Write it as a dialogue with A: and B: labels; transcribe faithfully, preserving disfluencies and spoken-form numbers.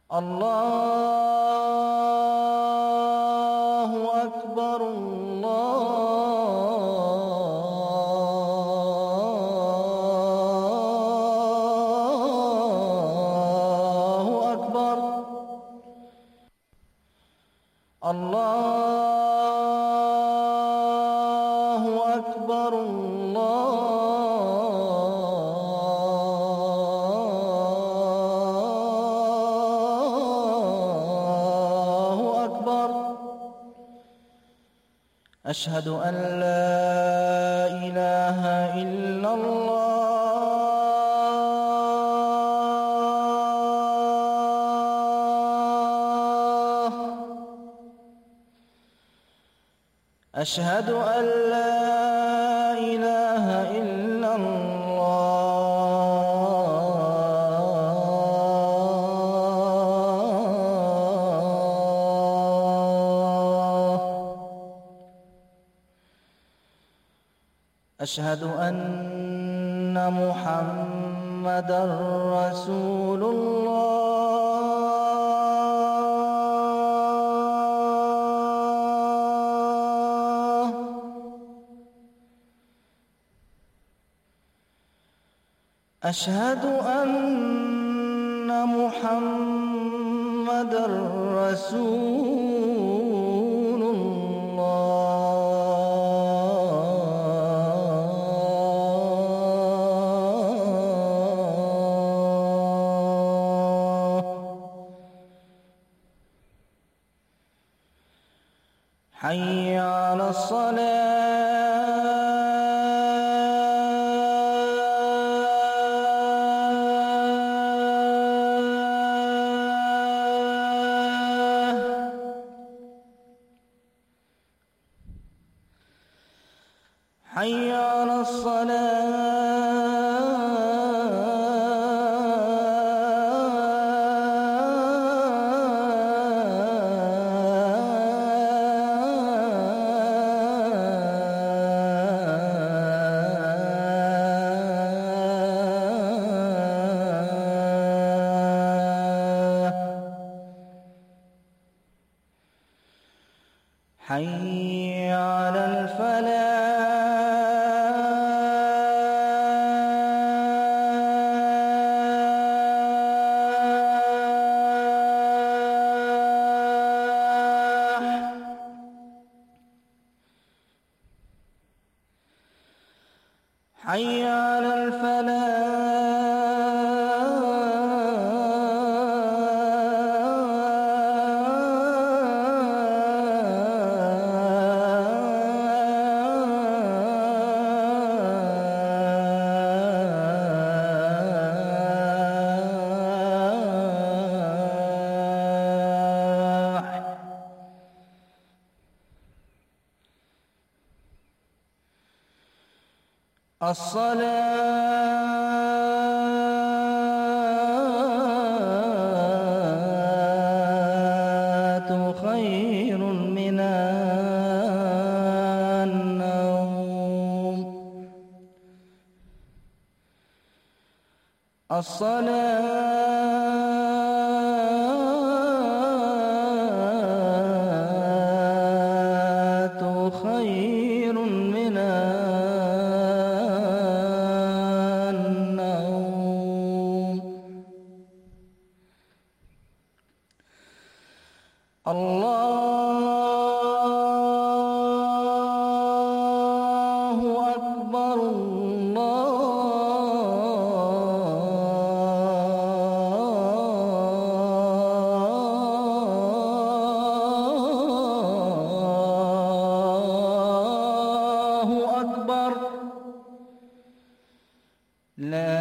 A: الله أكبر الله أكبر الله أكبر الله أكبر. أشهد أن لا إله إلا الله. أشهد أن لا إله إلا الله. أشهد أن محمدًا رسول الله. أشهد أن محمدًا رسول الله. حي على الصلاة. حي على الصلاة. حي على الفلاح. حي على الفلاح. الصلاة خير من النوم. الصلاة خير من النوم. الله أكبر الله أكبر. لا